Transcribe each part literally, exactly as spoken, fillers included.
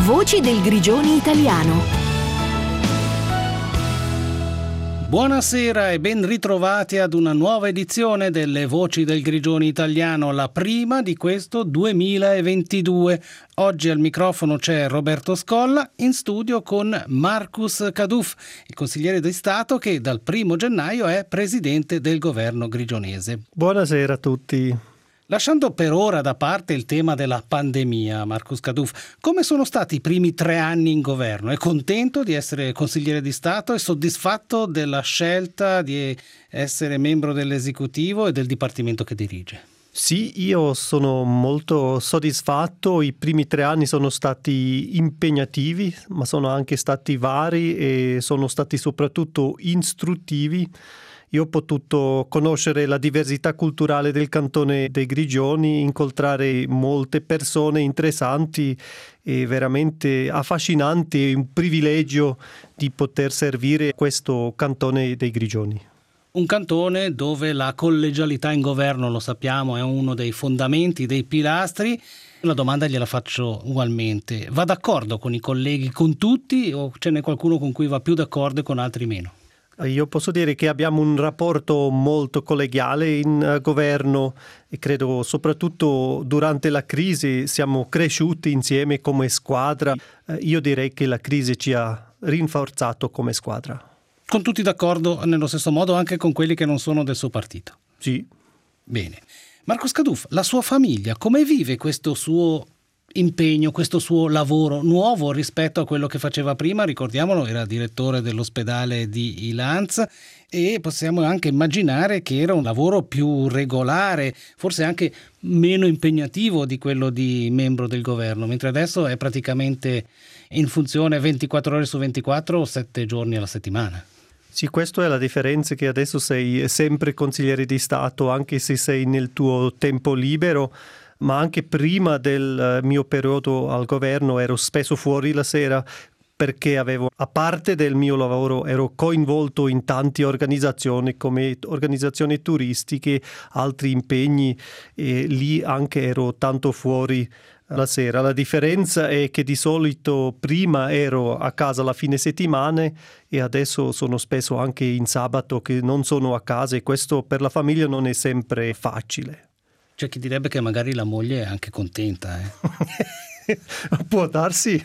Voci del Grigioni Italiano. Buonasera e ben ritrovati ad una nuova edizione delle Voci del Grigioni Italiano, la prima di questo duemilaventidue. Oggi al microfono c'è Roberto Scolla, in studio con Marcus Kaduf, il consigliere di Stato che dal primo gennaio è presidente del governo grigionese. Buonasera a tutti. Lasciando per ora da parte il tema della pandemia, Marcus Kaduf, come sono stati i primi tre anni in governo? È contento di essere consigliere di Stato? È soddisfatto della scelta di essere membro dell'esecutivo e del dipartimento che dirige? Sì, io sono molto soddisfatto. I primi tre anni sono stati impegnativi, ma sono anche stati vari e sono stati soprattutto istruttivi. Io ho potuto conoscere la diversità culturale del cantone dei Grigioni, incontrare molte persone interessanti e veramente affascinanti. È un privilegio di poter servire questo cantone dei Grigioni. Un cantone dove la collegialità in governo, lo sappiamo, è uno dei fondamenti, dei pilastri. La domanda gliela faccio ugualmente. Va d'accordo con i colleghi, con tutti, o ce n'è qualcuno con cui va più d'accordo e con altri meno? Io posso dire che abbiamo un rapporto molto collegiale in uh, governo e credo soprattutto durante la crisi siamo cresciuti insieme come squadra. Uh, io direi che la crisi ci ha rinforzato come squadra. Con tutti d'accordo nello stesso modo, anche con quelli che non sono del suo partito? Sì. Bene. Marcus Kaduf, la sua famiglia, come vive questo suo impegno, questo suo lavoro nuovo rispetto a quello che faceva prima? Ricordiamolo, era direttore dell'ospedale di Ilanz e possiamo anche immaginare che era un lavoro più regolare, forse anche meno impegnativo di quello di membro del governo, mentre adesso è praticamente in funzione ventiquattro ore su ventiquattro o sette giorni alla settimana. Sì, questa è la differenza, che adesso sei sempre consigliere di Stato, anche se sei nel tuo tempo libero. Ma anche prima del mio periodo al governo ero spesso fuori la sera perché avevo, a parte del mio lavoro, ero coinvolto in tante organizzazioni come organizzazioni turistiche, altri impegni e lì anche ero tanto fuori la sera. La differenza è che di solito prima ero a casa la fine settimana e adesso sono spesso anche in sabato che non sono a casa e questo per la famiglia non è sempre facile. C'è chi direbbe che magari la moglie è anche contenta. Eh? Può darsi,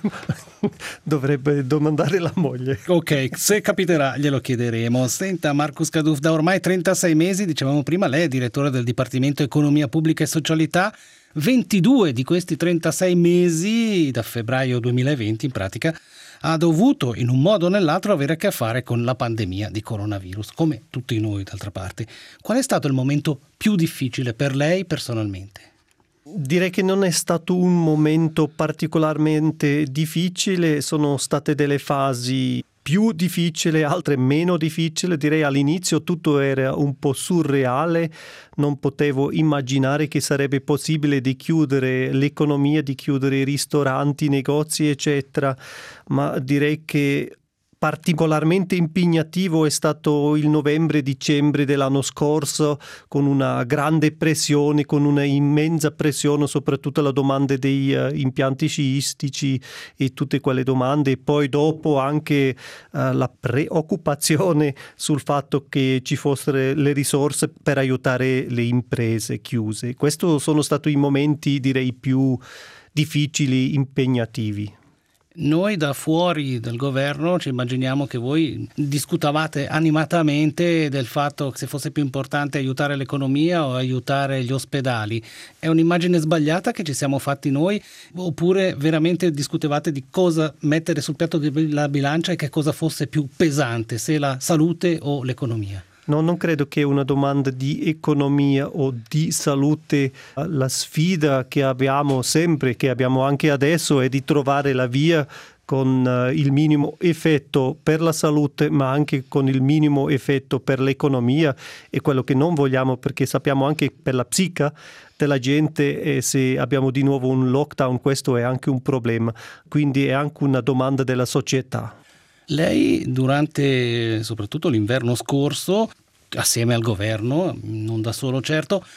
dovrebbe domandare la moglie. Ok, se capiterà glielo chiederemo. Senta Marcus Kaduf, da ormai trentasei mesi, dicevamo prima, lei è direttore del Dipartimento Economia Pubblica e Socialità. ventidue di questi trentasei mesi, da febbraio duemilaventi in pratica, ha dovuto in un modo o nell'altro avere a che fare con la pandemia di coronavirus, come tutti noi d'altra parte. Qual è stato il momento più difficile per lei personalmente? Direi che non è stato un momento particolarmente difficile, sono state delle fasi più difficili, altre meno difficili. Direi all'inizio tutto era un po' surreale, non potevo immaginare che sarebbe possibile di chiudere l'economia, di chiudere i ristoranti, i negozi, eccetera, ma direi che particolarmente impegnativo è stato il novembre-dicembre dell'anno scorso, con una grande pressione, con una immensa pressione, soprattutto la domanda dei uh, impianti sciistici e tutte quelle domande. E poi dopo anche uh, la preoccupazione sul fatto che ci fossero le risorse per aiutare le imprese chiuse. Questi sono stati i momenti, direi, più difficili, impegnativi. Noi da fuori del governo ci immaginiamo che voi discutavate animatamente del fatto che se fosse più importante aiutare l'economia o aiutare gli ospedali. È un'immagine sbagliata che ci siamo fatti noi, oppure veramente discutevate di cosa mettere sul piatto della bilancia e che cosa fosse più pesante, se la salute o l'economia? No, non credo che una domanda di economia o di salute. La sfida che abbiamo sempre, che abbiamo anche adesso, è di trovare la via con uh, il minimo effetto per la salute, ma anche con il minimo effetto per l'economia, e quello che non vogliamo, perché sappiamo anche per la psiche della gente, e se abbiamo di nuovo un lockdown questo è anche un problema, quindi è anche una domanda della società. Lei durante soprattutto l'inverno scorso, assieme al governo, non da solo certo,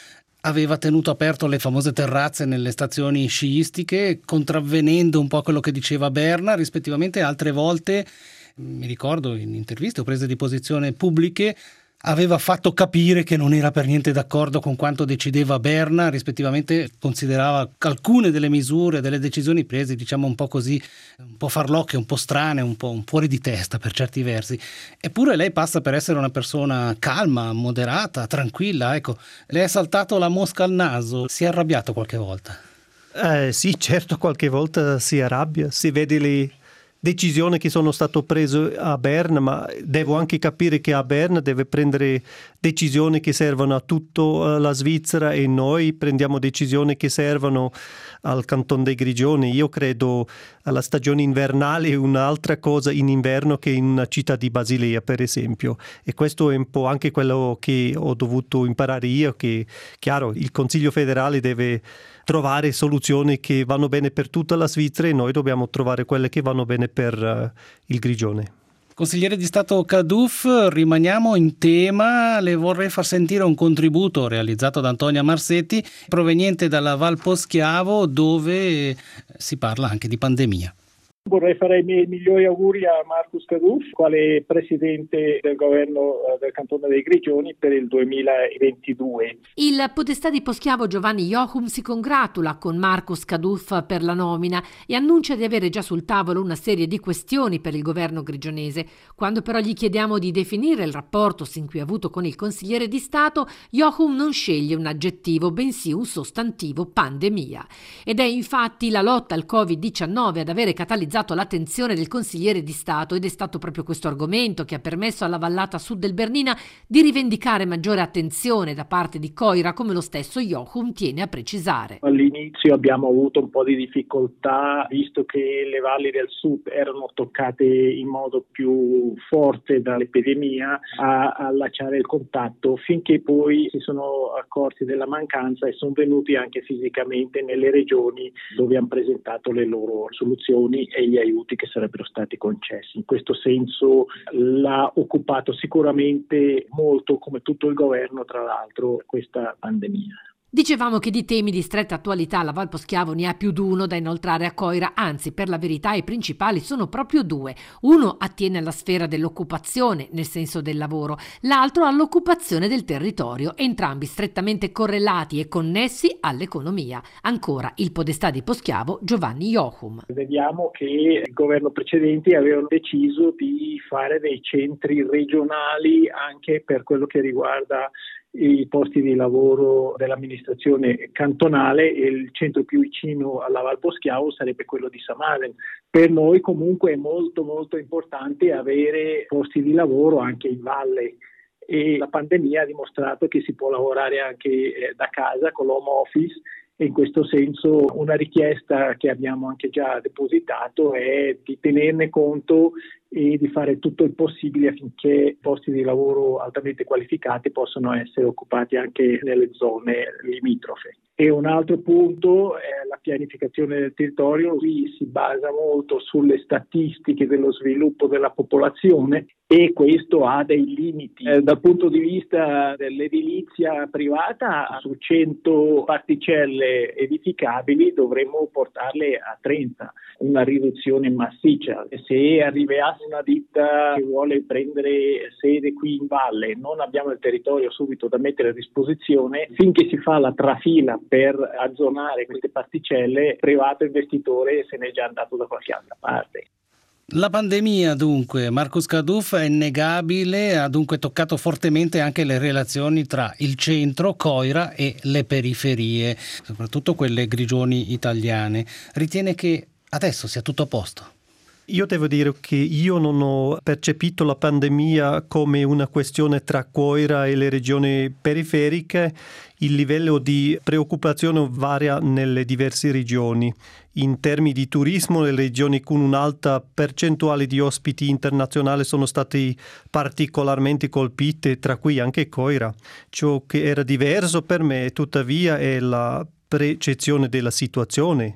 aveva tenuto aperto le famose terrazze nelle stazioni sciistiche, contravvenendo un po' quello che diceva Berna, rispettivamente altre volte, mi ricordo in interviste o prese di posizione pubbliche, aveva fatto capire che non era per niente d'accordo con quanto decideva Berna, rispettivamente considerava alcune delle misure, delle decisioni prese, diciamo un po' così, un po' farlocche, un po' strane, un po' un fuori di testa per certi versi. Eppure lei passa per essere una persona calma, moderata, tranquilla, ecco. Le è saltato la mosca al naso, si è arrabbiato qualche volta? Eh, sì, certo, qualche volta si arrabbia, si vede le decisioni che sono state prese a Berna, ma devo anche capire che a Berna deve prendere decisioni che servono a tutta la Svizzera e noi prendiamo decisioni che servono al Canton dei Grigioni. Io credo alla stagione invernale è un'altra cosa in inverno che in una città di Basilea, per esempio, e questo è un po' anche quello che ho dovuto imparare io, che chiaro il Consiglio federale deve trovare soluzioni che vanno bene per tutta la Svizzera e noi dobbiamo trovare quelle che vanno bene per uh, il Grigione. Consigliere di Stato Kaddouf, rimaniamo in tema, le vorrei far sentire un contributo realizzato da Antonia Marsetti proveniente dalla Val Poschiavo, dove si parla anche di pandemia. Vorrei fare i miei migliori auguri a Markus Kaddouf, quale presidente del governo del Cantone dei Grigioni per il duemilaventidue. Il podestà di Poschiavo Giovanni Jochum si congratula con Markus Kaddouf per la nomina e annuncia di avere già sul tavolo una serie di questioni per il governo grigionese. Quando però gli chiediamo di definire il rapporto sin qui avuto con il consigliere di Stato, Jochum non sceglie un aggettivo, bensì un sostantivo: pandemia. Ed è infatti la lotta al covid diciannove ad avere catalizzato l'attenzione del consigliere di Stato, ed è stato proprio questo argomento che ha permesso alla vallata sud del Bernina di rivendicare maggiore attenzione da parte di Coira, come lo stesso Jochum tiene a precisare. All'inizio abbiamo avuto un po' di difficoltà, visto che le valli del sud erano toccate in modo più forte dall'epidemia, a allacciare il contatto, finché poi si sono accorti della mancanza e sono venuti anche fisicamente nelle regioni dove hanno presentato le loro soluzioni e gli aiuti che sarebbero stati concessi. In questo senso l'ha occupato sicuramente molto, come tutto il governo, tra l'altro, questa pandemia. Dicevamo che di temi di stretta attualità la Val Poschiavo ne ha più di uno da inoltrare a Coira, anzi per la verità i principali sono proprio due. Uno attiene alla sfera dell'occupazione, nel senso del lavoro, l'altro all'occupazione del territorio, entrambi strettamente correlati e connessi all'economia. Ancora il podestà di Poschiavo Giovanni Jochum. Vediamo che il governo precedente avevano deciso di fare dei centri regionali anche per quello che riguarda i posti di lavoro dell'amministrazione cantonale, e il centro più vicino alla Val Poschiavo sarebbe quello di Samaden. Per noi comunque è molto molto importante avere posti di lavoro anche in valle, e la pandemia ha dimostrato che si può lavorare anche eh, da casa con l'home office, e in questo senso una richiesta che abbiamo anche già depositato è di tenerne conto e di fare tutto il possibile affinché posti di lavoro altamente qualificati possano essere occupati anche nelle zone limitrofe. E un altro punto è la pianificazione del territorio. Qui si basa molto sulle statistiche dello sviluppo della popolazione, e questo ha dei limiti. Eh, dal punto di vista dell'edilizia privata, su cento particelle edificabili dovremmo portarle a trenta, una riduzione massiccia. Se arrivasse una ditta che vuole prendere sede qui in valle, non abbiamo il territorio subito da mettere a disposizione, finché si fa la trafila per azzonare queste particelle, il privato investitore se n'è già andato da qualche altra parte. La pandemia, dunque, Markus Kaddouf, è innegabile, ha dunque toccato fortemente anche le relazioni tra il centro, Coira, e le periferie, soprattutto quelle grigioni italiane. Ritiene che adesso sia tutto a posto? Io devo dire che io non ho percepito la pandemia come una questione tra Coira e le regioni periferiche. Il livello di preoccupazione varia nelle diverse regioni. In termini di turismo, le regioni con un'alta percentuale di ospiti internazionali sono state particolarmente colpite, tra cui anche Coira. Ciò che era diverso per me, tuttavia, è la percezione della situazione.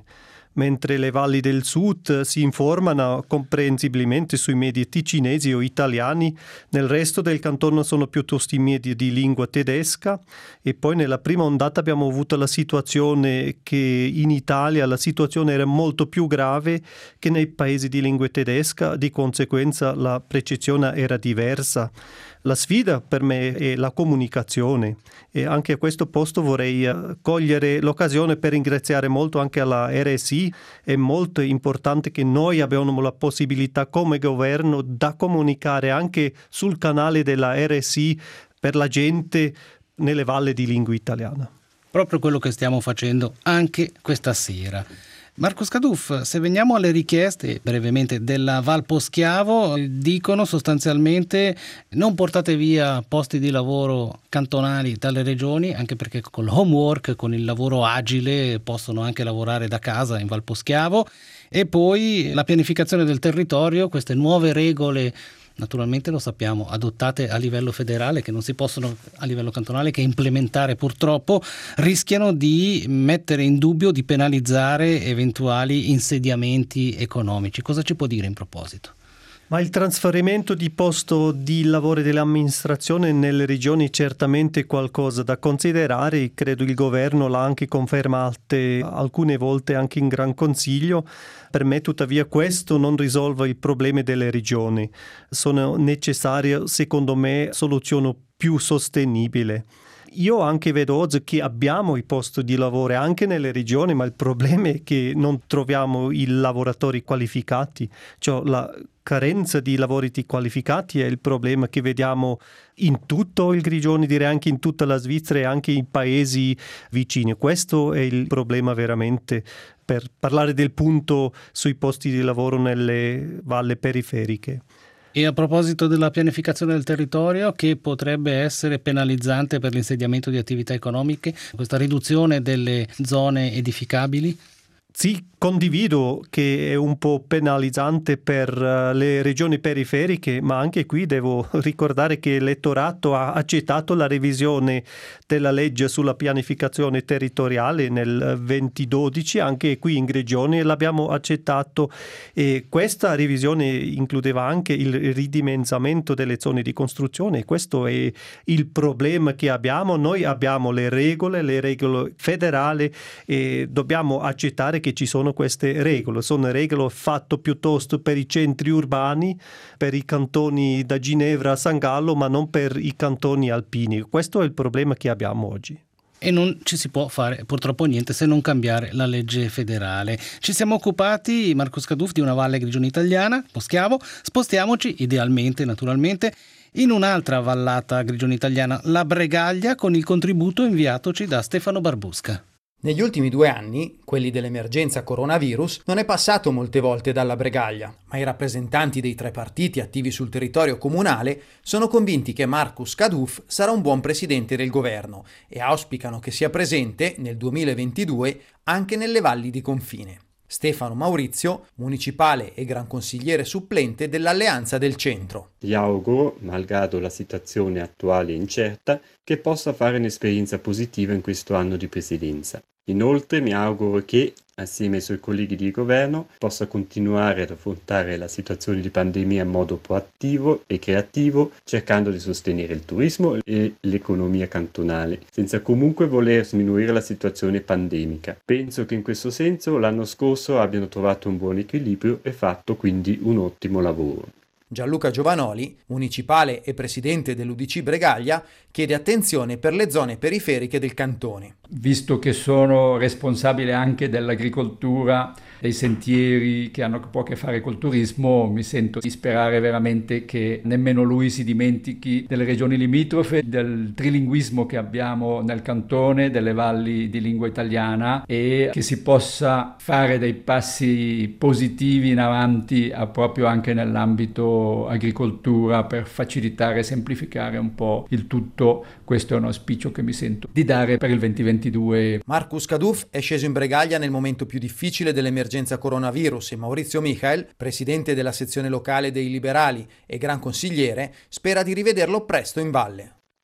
mentre le valli del sud si informano comprensibilmente sui media ticinesi o italiani. Nel resto del canton sono piuttosto i media di lingua tedesca, e poi nella prima ondata abbiamo avuto la situazione che in Italia la situazione era molto più grave che nei paesi di lingua tedesca, di conseguenza la percezione era diversa. La sfida per me è la comunicazione, e anche a questo posto vorrei cogliere l'occasione per ringraziare molto anche alla R S I. È molto importante che noi abbiamo la possibilità come governo da comunicare anche sul canale della R S I per la gente nelle valli di lingua italiana. Proprio quello che stiamo facendo anche questa sera. Marco Scaduff, se veniamo alle richieste brevemente della Val Poschiavo, dicono sostanzialmente non portate via posti di lavoro cantonali dalle regioni, anche perché con l'homework, con il lavoro agile possono anche lavorare da casa in Val Poschiavo, e poi la pianificazione del territorio, queste nuove regole naturalmente lo sappiamo, adottate a livello federale, che non si possono a livello cantonale che implementare purtroppo, rischiano di mettere in dubbio, di penalizzare eventuali insediamenti economici. Cosa ci può dire in proposito? Ma il trasferimento di posto di lavoro dell'amministrazione nelle regioni è certamente qualcosa da considerare. Credo il governo l'ha anche confermato alcune volte anche in Gran Consiglio. Per me tuttavia questo non risolve i problemi delle regioni. Sono necessarie, secondo me, soluzioni più sostenibili. Io anche vedo oggi che abbiamo i posti di lavoro anche nelle regioni, ma il problema è che non troviamo i lavoratori qualificati. Cioè la carenza di lavoratori qualificati è il problema che vediamo in tutto il Grigioni, direi anche in tutta la Svizzera e anche in paesi vicini. Questo è il problema veramente per parlare del punto sui posti di lavoro nelle valli periferiche. E a proposito della pianificazione del territorio, che potrebbe essere penalizzante per l'insediamento di attività economiche, questa riduzione delle zone edificabili? Sì, condivido che è un po' penalizzante per le regioni periferiche, ma anche qui devo ricordare che l'elettorato ha accettato la revisione della legge sulla pianificazione territoriale nel duemiladodici, anche qui in Grigioni l'abbiamo accettato, e questa revisione includeva anche il ridimensionamento delle zone di costruzione. Questo è il problema che abbiamo. Noi abbiamo le regole, le regole federali, e dobbiamo accettare che ci sono queste regole. Sono regole fatte piuttosto per i centri urbani, per i cantoni da Ginevra a San Gallo, ma non per i cantoni alpini. Questo è il problema che abbiamo oggi. E non ci si può fare purtroppo niente se non cambiare la legge federale. Ci siamo occupati, Marco Scaduff, di una valle grigione italiana, Poschiavo. Spostiamoci, idealmente, naturalmente, in un'altra vallata grigione italiana, la Bregaglia, con il contributo inviatoci da Stefano Barbusca. Negli ultimi due anni, quelli dell'emergenza coronavirus, non è passato molte volte dalla Bregaglia, ma i rappresentanti dei tre partiti attivi sul territorio comunale sono convinti che Marco Scaduff sarà un buon presidente del governo e auspicano che sia presente nel duemilaventidue anche nelle valli di confine. Stefano Maurizio, municipale e gran consigliere supplente dell'Alleanza del Centro. Gli auguro, malgrado la situazione attuale incerta, che possa fare un'esperienza positiva in questo anno di presidenza. Inoltre mi auguro che, assieme ai suoi colleghi di governo, possa continuare ad affrontare la situazione di pandemia in modo proattivo e creativo, cercando di sostenere il turismo e l'economia cantonale, senza comunque voler sminuire la situazione pandemica. Penso che in questo senso l'anno scorso abbiano trovato un buon equilibrio e fatto quindi un ottimo lavoro. Gianluca Giovanoli, municipale e presidente dell'U D C Bregaglia, chiede attenzione per le zone periferiche del cantone. Visto che sono responsabile anche dell'agricoltura, dei sentieri che hanno poco a che fare col turismo, mi sento di sperare veramente che nemmeno lui si dimentichi delle regioni limitrofe, del trilinguismo che abbiamo nel cantone, delle valli di lingua italiana, e che si possa fare dei passi positivi in avanti a proprio anche nell'ambito agricoltura per facilitare e semplificare un po' il tutto. Questo è un auspicio che mi sento di dare per il duemilaventidue. Marco Scaduff è sceso in Bregaglia nel momento più difficile dell'emergenza coronavirus e Maurizio Michael, presidente della sezione locale dei Liberali e gran consigliere, spera di rivederlo presto in valle.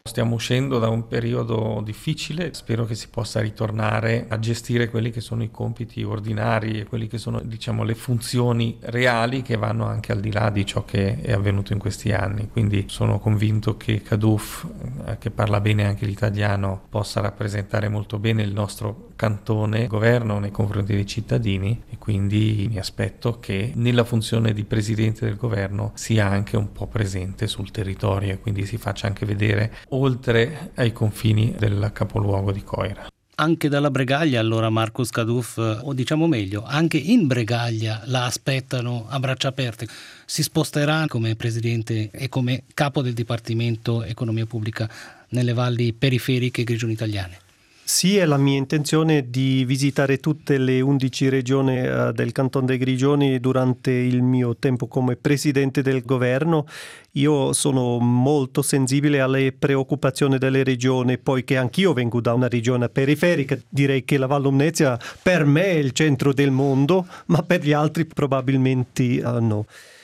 Stiamo uscendo da un periodo difficile, spero che si possa ritornare a gestire quelli che sono i compiti ordinari e quelli che sono, diciamo, le funzioni reali che vanno anche al di là di ciò che è avvenuto in questi anni. Quindi sono convinto che Kaddouf, eh, che parla bene anche l'italiano, possa rappresentare molto bene il nostro cantone governo nei confronti dei cittadini, e quindi mi aspetto che nella funzione di presidente del governo sia anche un po' presente sul territorio e quindi si faccia anche vedere oltre ai confini del capoluogo di Coira. Anche dalla Bregaglia allora Marcus Kaddouf, o diciamo meglio, anche in Bregaglia la aspettano a braccia aperte. Si sposterà come presidente e come capo del Dipartimento Economia Pubblica nelle valli periferiche grigioni italiane. Sì, è la mia intenzione di visitare tutte le undici regioni uh, del Canton dei Grigioni durante il mio tempo come presidente del governo. Io sono molto sensibile alle preoccupazioni delle regioni, poiché anch'io vengo da una regione periferica. Direi che la Val Lumnezia per me è il centro del mondo, ma per gli altri probabilmente uh, no.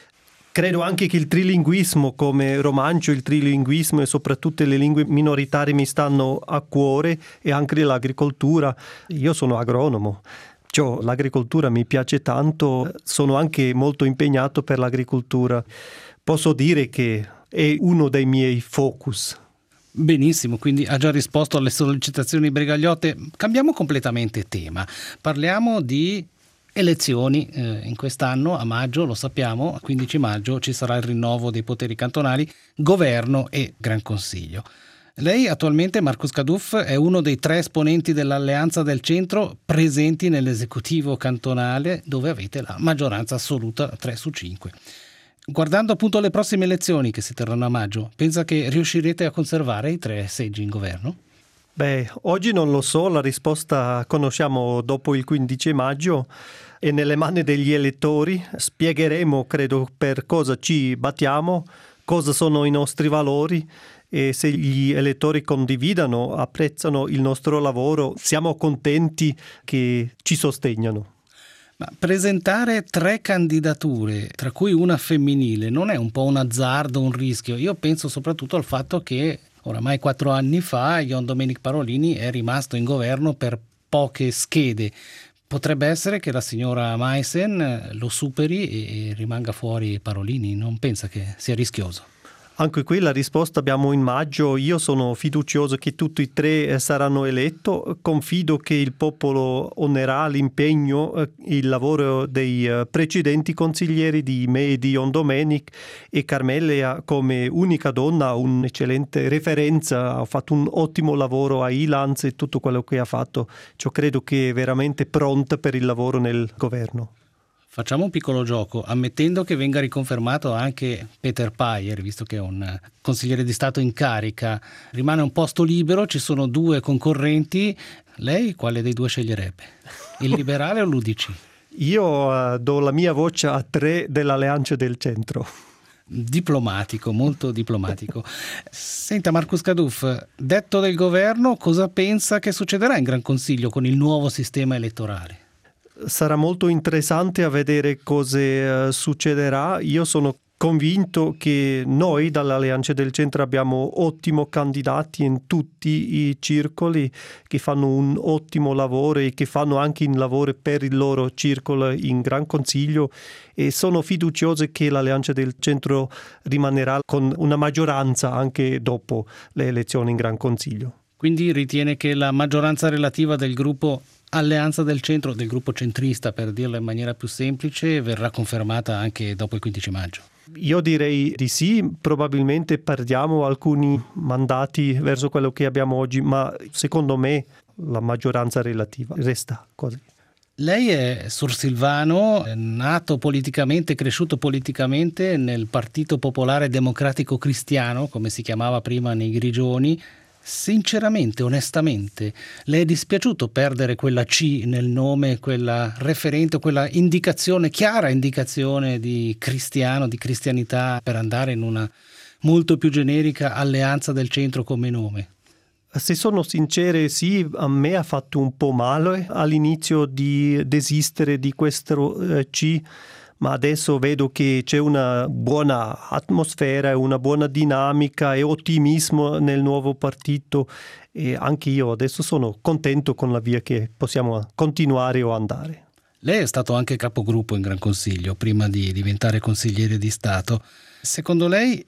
Credo anche che il trilinguismo come romancio, il trilinguismo e soprattutto le lingue minoritarie mi stanno a cuore, e anche l'agricoltura. Io sono agronomo, cioè, l'agricoltura mi piace tanto, sono anche molto impegnato per l'agricoltura. Posso dire che è uno dei miei focus. Benissimo, quindi ha già risposto alle sollecitazioni bregagliote. Cambiamo completamente tema, parliamo di elezioni. Eh, in quest'anno a maggio, lo sappiamo, a quindici maggio ci sarà il rinnovo dei poteri cantonali, governo e Gran Consiglio. Lei attualmente, Marcus Kaddouf, è uno dei tre esponenti dell'Alleanza del Centro presenti nell'esecutivo cantonale, dove avete la maggioranza assoluta, tre su cinque. Guardando appunto le prossime elezioni che si terranno a maggio, pensa che riuscirete a conservare i tre seggi in governo? Beh, oggi non lo so, la risposta conosciamo dopo il quindici maggio. È nelle mani degli elettori. Spiegheremo, credo, per cosa ci battiamo, cosa sono i nostri valori, e se gli elettori condividano, apprezzano il nostro lavoro, siamo contenti che ci sostengano. Ma presentare tre candidature, tra cui una femminile, non è un po' un azzardo, un rischio? Io penso soprattutto al fatto che oramai quattro anni fa Ion Domenic Parolini è rimasto in governo per poche schede. Potrebbe essere che la signora Meissen lo superi e rimanga fuori Parolini. Non pensa che sia rischioso? Anche qui la risposta abbiamo in maggio. Io sono fiducioso che tutti e tre saranno eletti. Confido che il popolo onerà l'impegno, il lavoro dei precedenti consiglieri di me e di Ion Domenic, e Carmelia come unica donna ha un'eccellente referenza, ha fatto un ottimo lavoro a Ilans e tutto quello che ha fatto. Io credo che è veramente pronta per il lavoro nel governo. Facciamo un piccolo gioco, ammettendo che venga riconfermato anche Peter Payer, visto che è un consigliere di Stato in carica, rimane un posto libero, ci sono due concorrenti, lei quale dei due sceglierebbe? Il liberale o l'U D C? Io uh, do la mia voce a tre dell'Alleanza del Centro. Diplomatico, molto diplomatico. Senta Marcus Kaddouf, detto del governo, cosa pensa che succederà in Gran Consiglio con il nuovo sistema elettorale? Sarà molto interessante a vedere cosa uh, succederà. Io sono convinto che noi dall'Alleanza del Centro abbiamo ottimi candidati in tutti i circoli che fanno un ottimo lavoro e che fanno anche un lavoro per il loro circolo in Gran Consiglio, e sono fiducioso che l'Alleanza del Centro rimanerà con una maggioranza anche dopo le elezioni in Gran Consiglio. Quindi ritiene che la maggioranza relativa del gruppo Alleanza del Centro, del gruppo centrista per dirlo in maniera più semplice, verrà confermata anche dopo il quindici maggio? Io direi di sì, probabilmente perdiamo alcuni mandati verso quello che abbiamo oggi, ma secondo me la maggioranza relativa resta così. Lei è sursilvano, è nato politicamente, cresciuto politicamente nel Partito Popolare Democratico Cristiano, come si chiamava prima nei Grigioni. Sinceramente, onestamente, le è dispiaciuto perdere quella C nel nome, quella referente, quella indicazione, chiara indicazione di cristiano, di cristianità, per andare in una molto più generica Alleanza del Centro come nome? Se sono sincero, sì, a me ha fatto un po' male all'inizio di desistere di questo eh, C, ma adesso vedo che c'è una buona atmosfera, una buona dinamica e ottimismo nel nuovo partito e anche io adesso sono contento con la via che possiamo continuare o andare. Lei è stato anche capogruppo in Gran Consiglio prima di diventare consigliere di Stato. Secondo lei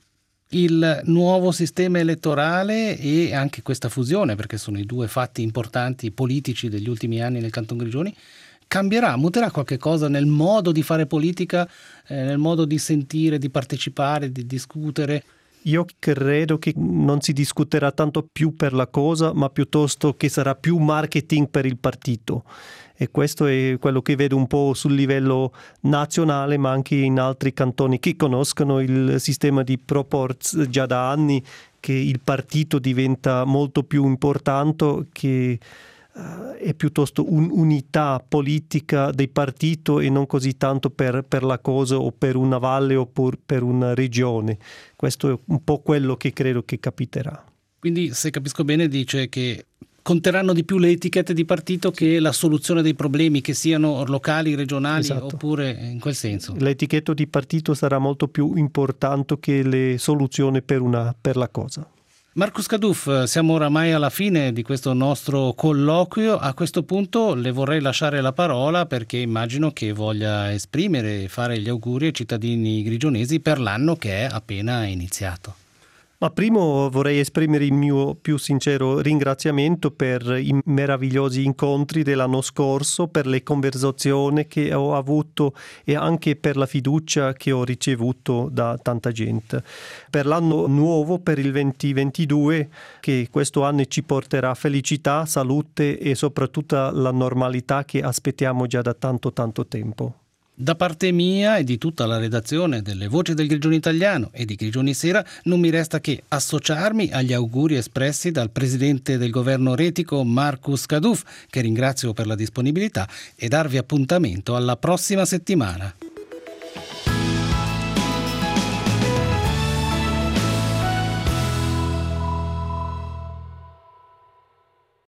il nuovo sistema elettorale e anche questa fusione, perché sono i due fatti importanti politici degli ultimi anni nel Canton Grigioni, cambierà, muterà qualche cosa nel modo di fare politica, eh, nel modo di sentire, di partecipare, di discutere? Io credo che non si discuterà tanto più per la cosa, ma piuttosto che sarà più marketing per il partito. E questo è quello che vedo un po' sul livello nazionale, ma anche in altri cantoni che conoscono il sistema di proporz già da anni, che il partito diventa molto più importante, che uh, è piuttosto un'unità politica del partito e non così tanto per, per la cosa o per una valle o per, per una regione. Questo è un po' quello che credo che capiterà. Quindi, se capisco bene, dice che conteranno di più le etichette di partito che la soluzione dei problemi, che siano locali, regionali, esatto, oppure in quel senso. L'etichetto di partito sarà molto più importante che le soluzioni per, una, per la cosa. Marcus Kadouf, siamo oramai alla fine di questo nostro colloquio. A questo punto le vorrei lasciare la parola perché immagino che voglia esprimere e fare gli auguri ai cittadini grigionesi per l'anno che è appena iniziato. Ma primo vorrei esprimere il mio più sincero ringraziamento per i meravigliosi incontri dell'anno scorso, per le conversazioni che ho avuto e anche per la fiducia che ho ricevuto da tanta gente. Per l'anno nuovo, per il duemilaventidue, che questo anno ci porterà felicità, salute e soprattutto la normalità che aspettiamo già da tanto tanto tempo. Da parte mia e di tutta la redazione delle Voci del Grigione Italiano e di Grigioni Sera non mi resta che associarmi agli auguri espressi dal presidente del governo retico Marcus Kadouf, che ringrazio per la disponibilità, e darvi appuntamento alla prossima settimana.